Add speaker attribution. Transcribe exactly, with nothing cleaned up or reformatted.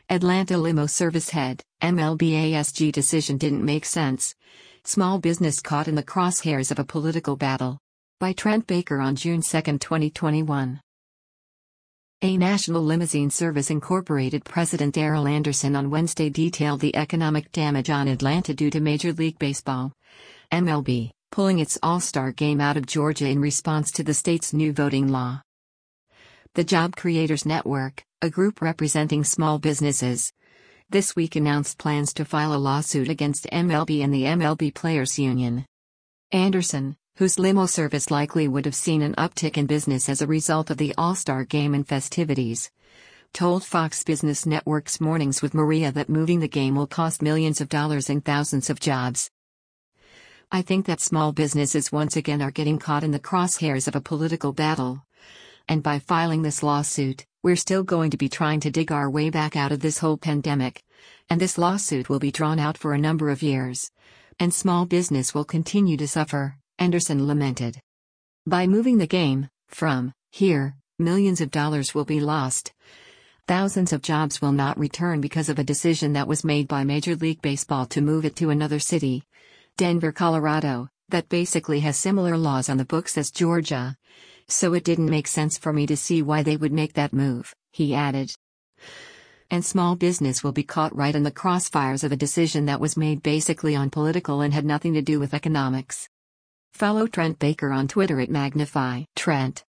Speaker 1: Atlanta limo service head, M L B A S G decision didn't make sense. Small business caught in the crosshairs of a political battle. By Trent Baker on June second, twenty twenty-one. A National Limousine Service Incorporated President Darrell Anderson on Wednesday detailed the economic damage on Atlanta due to Major League Baseball, M L B, pulling its All-Star game out of Georgia in response to the state's new voting law. The Job Creators Network, a group representing small businesses, this week announced plans to file a lawsuit against M L B and the M L B Players Union. Anderson, whose limo service likely would have seen an uptick in business as a result of the All-Star game and festivities, told Fox Business Network's Mornings with Maria that moving the game will cost millions of dollars and thousands of jobs. I think that small businesses once again are getting caught in the crosshairs of a political battle. And by filing this lawsuit, we're still going to be trying to dig our way back out of this whole pandemic. And this lawsuit will be drawn out for a number of years. And small business will continue to suffer, Anderson lamented. By moving the game from here, millions of dollars will be lost. Thousands of jobs will not return because of a decision that was made by Major League Baseball to move it to another city, Denver, Colorado, that basically has similar laws on the books as Georgia. So it didn't make sense for me to see why they would make that move, he added. And small business will be caught right in the crossfires of a decision that was made basically on political and had nothing to do with economics. Follow Trent Baker on Twitter at Magnify Trent.